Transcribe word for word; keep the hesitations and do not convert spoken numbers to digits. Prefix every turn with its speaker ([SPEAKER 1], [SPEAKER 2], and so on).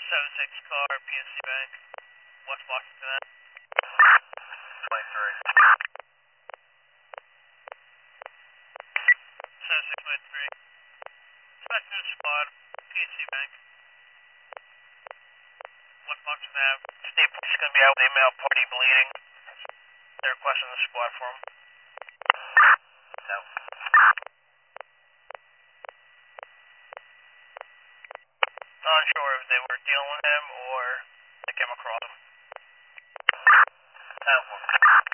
[SPEAKER 1] seven six car, P N C Bank, West Washington.
[SPEAKER 2] twenty-three.
[SPEAKER 1] seven six nine three. Back to the squad, P N C Bank, West Washington Ave. State Police is going to be out with a male party bleeding. They're requesting the squad for him.
[SPEAKER 2] No.
[SPEAKER 1] Not sure if they were dealing with him or they came across him.
[SPEAKER 2] ten four.